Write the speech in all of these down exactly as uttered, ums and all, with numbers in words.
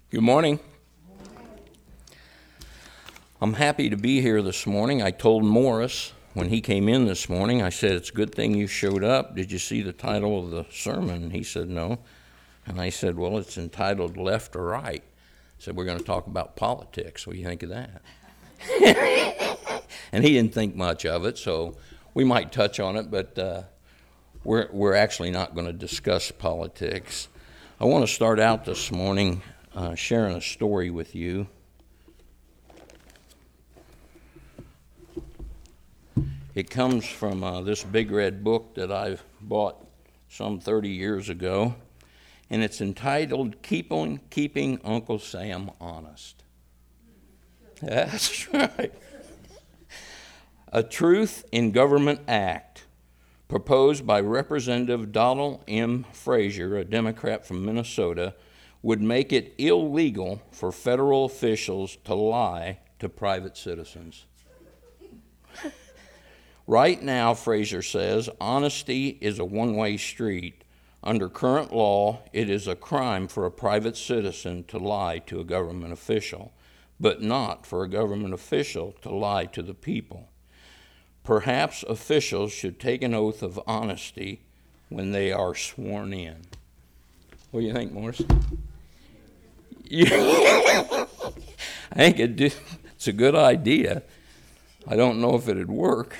Good morning. I'm happy to be here this morning. I told Morris when he came in this morning, I said, it's a good thing you showed up. Did you see the title of the sermon? He said, no. And I said, well, it's entitled Left or Right. I said, we're going to talk about politics. What do you think of that? And he didn't think much of it, so we might touch on it, but uh, we're, we're actually not going to discuss politics. I want to start out this morning Uh, sharing a story with you. It comes from uh, this big red book that I bought some thirty years ago, and it's entitled Keeping, Keeping Uncle Sam Honest. That's right. A Truth in Government Act proposed by Representative Donald M. Frazier, a Democrat from Minnesota, would make it illegal for federal officials to lie to private citizens. Right now, Frazier says, honesty is a one-way street. Under current law, it is a crime for a private citizen to lie to a government official, but not for a government official to lie to the people. Perhaps officials should take an oath of honesty when they are sworn in. What do you think, Morris? I think it do, it's a good idea. I don't know if it'd work.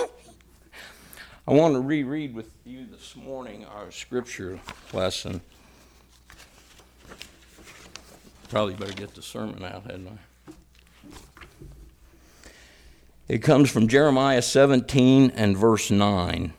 I want to reread with you this morning our scripture lesson. Probably better get the sermon out, hadn't I? It comes from Jeremiah seventeen and verse nine.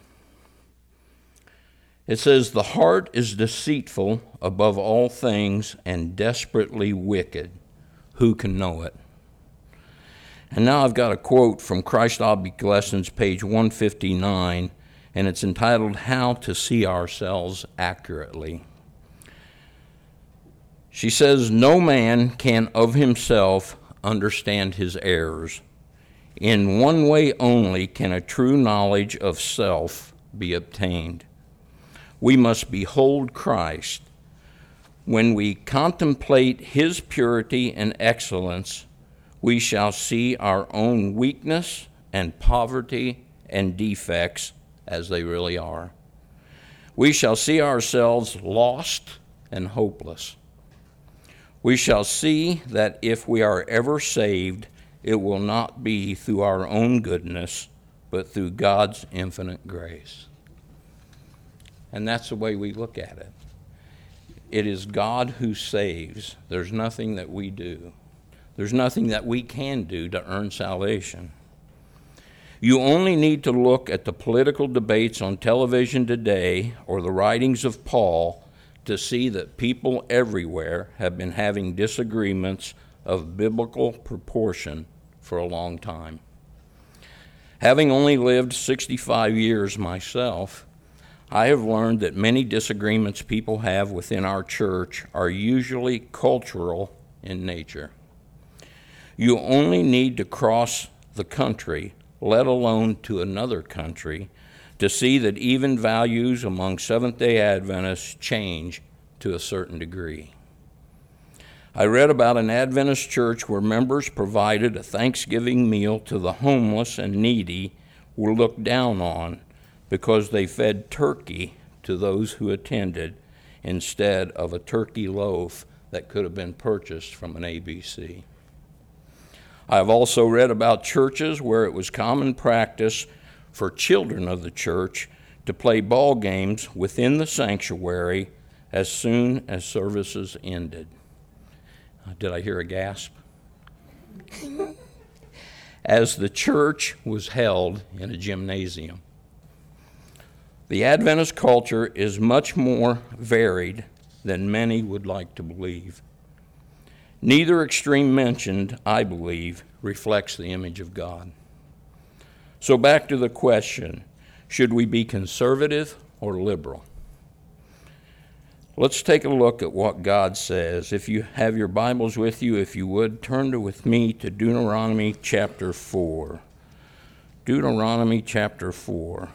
It says, the heart is deceitful above all things and desperately wicked. Who can know it? And now I've got a quote from Christ Object Lessons, page one fifty-nine, and it's entitled, How to See Ourselves Accurately. She says, no man can of himself understand his errors. In one way only can a true knowledge of self be obtained. We must behold Christ. When we contemplate his purity and excellence, we shall see our own weakness and poverty and defects as they really are. We shall see ourselves lost and hopeless. We shall see that if we are ever saved, it will not be through our own goodness, but through God's infinite grace. And that's the way we look at it. It is God who saves. There's nothing that we do. There's nothing that we can do to earn salvation. You only need to look at the political debates on television today or the writings of Paul to see that people everywhere have been having disagreements of biblical proportion for a long time. Having only lived sixty-five years myself, I have learned that many disagreements people have within our church are usually cultural in nature. You only need to cross the country, let alone to another country, to see that even values among Seventh-day Adventists change to a certain degree. I read about an Adventist church where members provided a Thanksgiving meal to the homeless and needy were looked down on because they fed turkey to those who attended instead of a turkey loaf that could have been purchased from an A B C. I've also read about churches where it was common practice for children of the church to play ball games within the sanctuary as soon as services ended. Did I hear a gasp? As the church was held in a gymnasium. The Adventist culture is much more varied than many would like to believe. Neither extreme mentioned, I believe, reflects the image of God. So back to the question, should we be conservative or liberal? Let's take a look at what God says. If you have your Bibles with you, if you would, turn to, with me to Deuteronomy chapter four. Deuteronomy chapter four.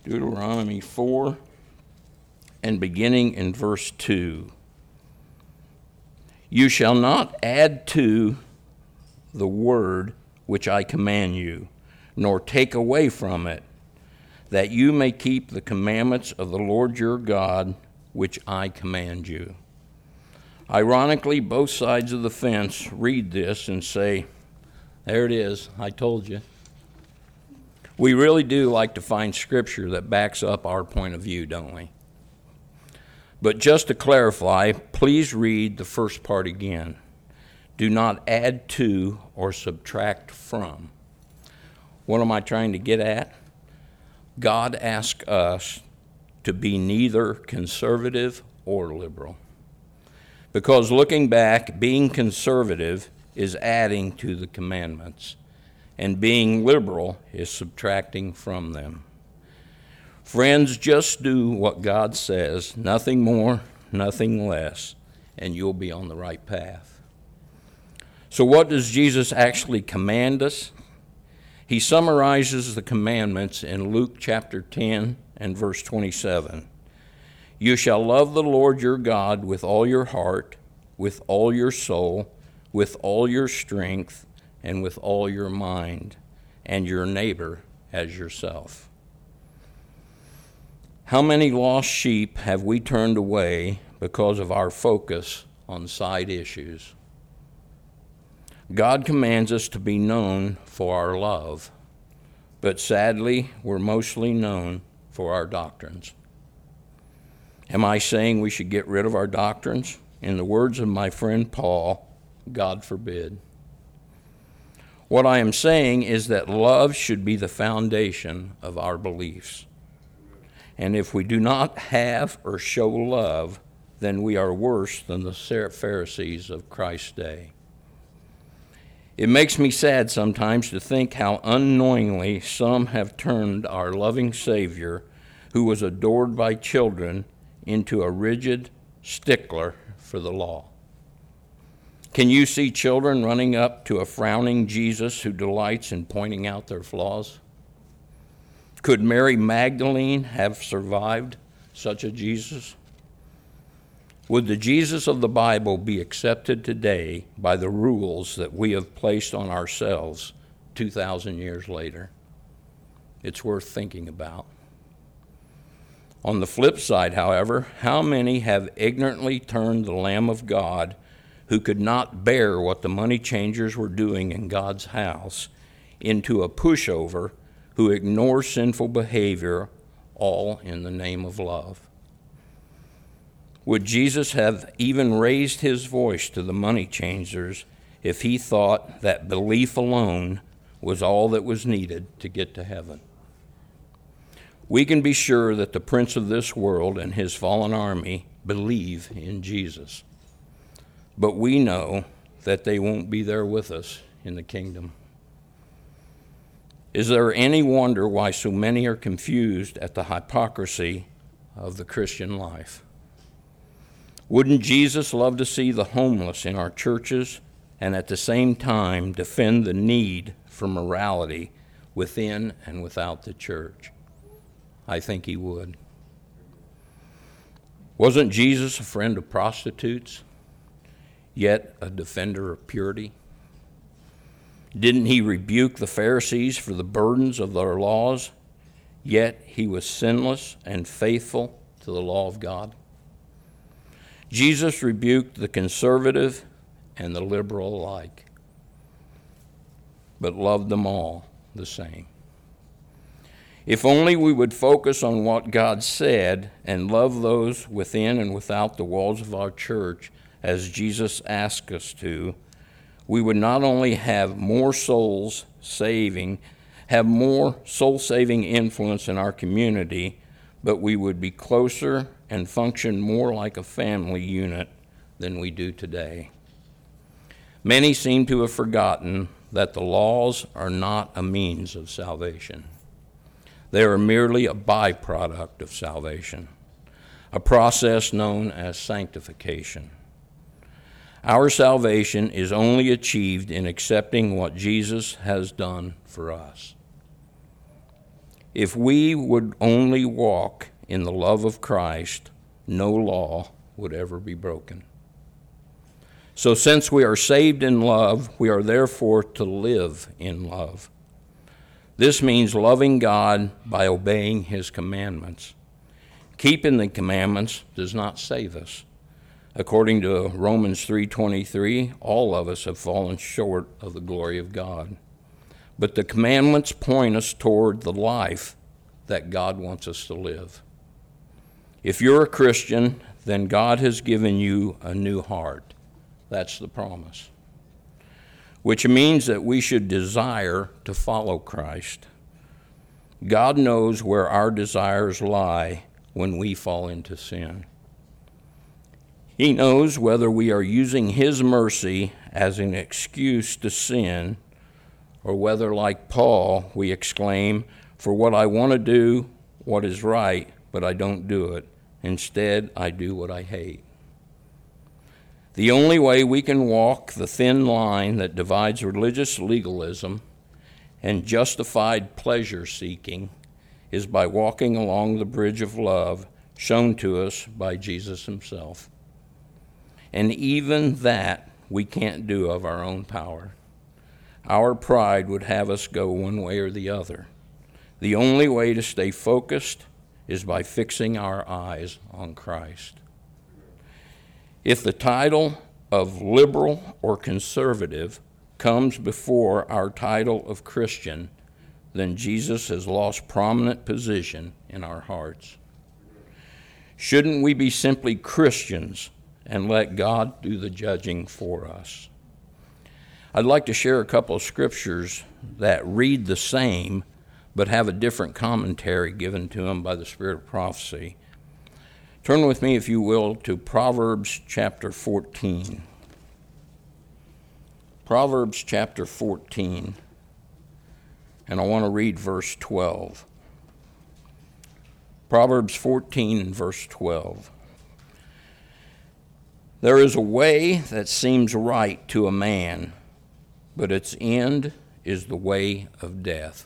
Deuteronomy four, and beginning in verse two. You shall not add to the word which I command you, nor take away from it, that you may keep the commandments of the Lord your God, which I command you. Ironically, both sides of the fence read this and say, there it is, I told you. We really do like to find scripture that backs up our point of view, don't we? But just to clarify, please read the first part again. Do not add to or subtract from. What am I trying to get at? God asks us to be neither conservative or liberal. Because looking back, being conservative is adding to the commandments, and being liberal is subtracting from them. Friends, just do what God says, nothing more, nothing less, and you'll be on the right path. So what does Jesus actually command us? He summarizes the commandments in Luke chapter ten and verse twenty-seven. You shall love the Lord your God with all your heart, with all your soul, with all your strength, and with all your mind, and your neighbor as yourself. How many lost sheep have we turned away because of our focus on side issues? God commands us to be known for our love, but sadly, we're mostly known for our doctrines. Am I saying we should get rid of our doctrines? In the words of my friend Paul, God forbid. What I am saying is that love should be the foundation of our beliefs. And if we do not have or show love, then we are worse than the Pharisees of Christ's day. It makes me sad sometimes to think how unknowingly some have turned our loving Savior, who was adored by children, into a rigid stickler for the law. Can you see children running up to a frowning Jesus who delights in pointing out their flaws? Could Mary Magdalene have survived such a Jesus? Would the Jesus of the Bible be accepted today by the rules that we have placed on ourselves two thousand years later? It's worth thinking about. On the flip side, however, how many have ignorantly turned the Lamb of God, who could not bear what the money changers were doing in God's house, into a pushover who ignores sinful behavior, all in the name of love? Would Jesus have even raised his voice to the money changers if he thought that belief alone was all that was needed to get to heaven? We can be sure that the prince of this world and his fallen army believe in Jesus. But we know that they won't be there with us in the kingdom. Is there any wonder why so many are confused at the hypocrisy of the Christian life? Wouldn't Jesus love to see the homeless in our churches and at the same time defend the need for morality within and without the church? I think he would. Wasn't Jesus a friend of prostitutes, yet a defender of purity? Didn't he rebuke the Pharisees for the burdens of their laws, yet he was sinless and faithful to the law of God? Jesus rebuked the conservative and the liberal alike, but loved them all the same. If only we would focus on what God said and love those within and without the walls of our church as Jesus asked us to, we would not only have more souls saving, have more soul-saving influence in our community, but we would be closer and function more like a family unit than we do today. Many seem to have forgotten that the laws are not a means of salvation. They are merely a byproduct of salvation, a process known as sanctification. Our salvation is only achieved in accepting what Jesus has done for us. If we would only walk in the love of Christ, no law would ever be broken. So since we are saved in love, we are therefore to live in love. This means loving God by obeying his commandments. Keeping the commandments does not save us. According to Romans three twenty-three, all of us have fallen short of the glory of God. But the commandments point us toward the life that God wants us to live. If you're a Christian, then God has given you a new heart. That's the promise. Which means that we should desire to follow Christ. God knows where our desires lie when we fall into sin. He knows whether we are using his mercy as an excuse to sin, or whether, like Paul, we exclaim, "For what I want to do, what is right, but I don't do it. Instead, I do what I hate." The only way we can walk the thin line that divides religious legalism and justified pleasure-seeking is by walking along the bridge of love shown to us by Jesus himself. And even that we can't do of our own power. Our pride would have us go one way or the other. The only way to stay focused is by fixing our eyes on Christ. If the title of liberal or conservative comes before our title of Christian, then Jesus has lost prominent position in our hearts. Shouldn't we be simply Christians and let God do the judging for us? I'd like to share a couple of scriptures that read the same but have a different commentary given to them by the Spirit of prophecy. Turn with me, if you will, to Proverbs chapter fourteen. Proverbs chapter fourteen, and I want to read verse twelve. Proverbs fourteen and verse twelve. There is a way that seems right to a man, but its end is the way of death.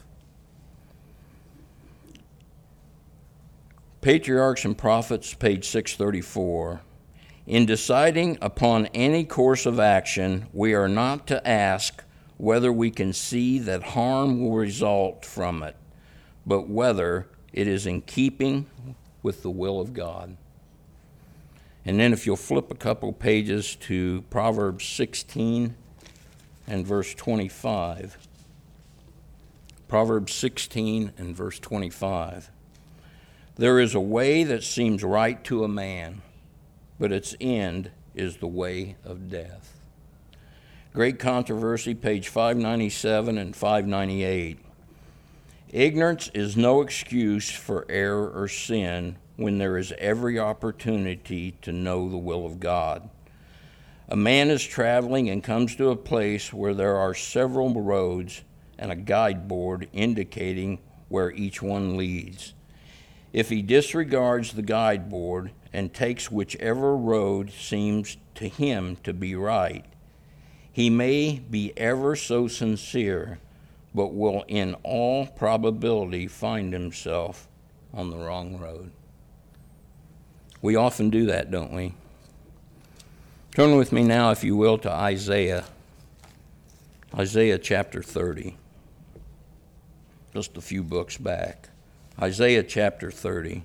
Patriarchs and Prophets, page six thirty-four. In deciding upon any course of action, we are not to ask whether we can see that harm will result from it, but whether it is in keeping with the will of God. And then if you'll flip a couple pages to Proverbs sixteen and verse twenty-five. Proverbs sixteen and verse twenty-five. There is a way that seems right to a man, but its end is the way of death. Great Controversy, page five ninety-seven and five ninety-eight. Ignorance is no excuse for error or sin when there is every opportunity to know the will of God. A man is traveling and comes to a place where there are several roads and a guide board indicating where each one leads. If he disregards the guide board and takes whichever road seems to him to be right, he may be ever so sincere, but will in all probability find himself on the wrong road. We often do that, don't we? Turn with me now, if you will, to Isaiah. Isaiah chapter thirty. Just a few books back. Isaiah chapter thirty.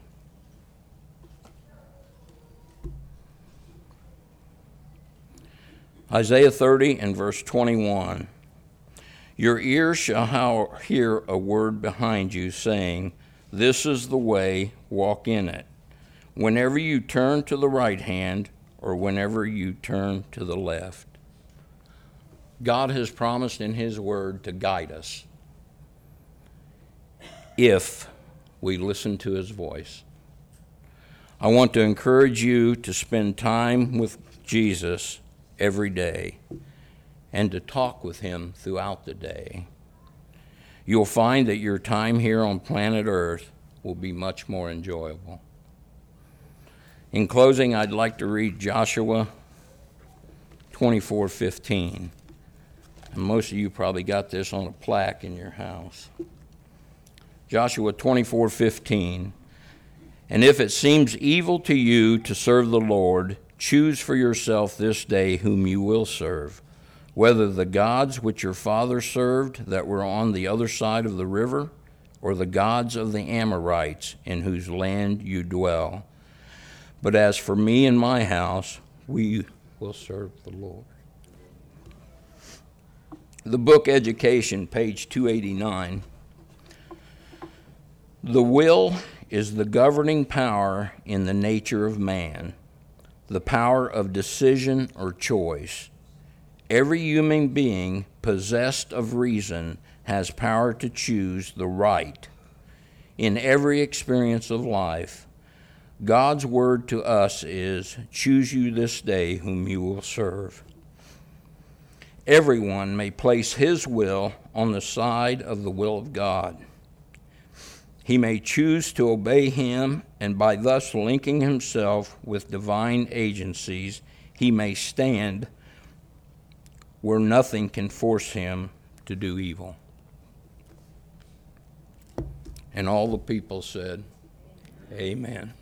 Isaiah thirty and verse twenty-one. Your ears shall hear a word behind you saying, "This is the way, walk in it," whenever you turn to the right hand or whenever you turn to the left. God has promised in his word to guide us if we listen to his voice. I want to encourage you to spend time with Jesus every day and to talk with him throughout the day. You'll find that your time here on planet Earth will be much more enjoyable. In closing, I'd like to read Joshua twenty-four fifteen. And most of you probably got this on a plaque in your house. Joshua twenty-four fifteen. And if it seems evil to you to serve the Lord, choose for yourself this day whom you will serve, whether the gods which your fathers served that were on the other side of the river, or the gods of the Amorites in whose land you dwell. But as for me and my house, we will serve the Lord. The book Education, page two eighty-nine. The will is the governing power in the nature of man, the power of decision or choice. Every human being possessed of reason has power to choose the right. In every experience of life, God's word to us is, choose you this day whom you will serve. Everyone may place his will on the side of the will of God. He may choose to obey him, and by thus linking himself with divine agencies, he may stand where nothing can force him to do evil. And all the people said, Amen.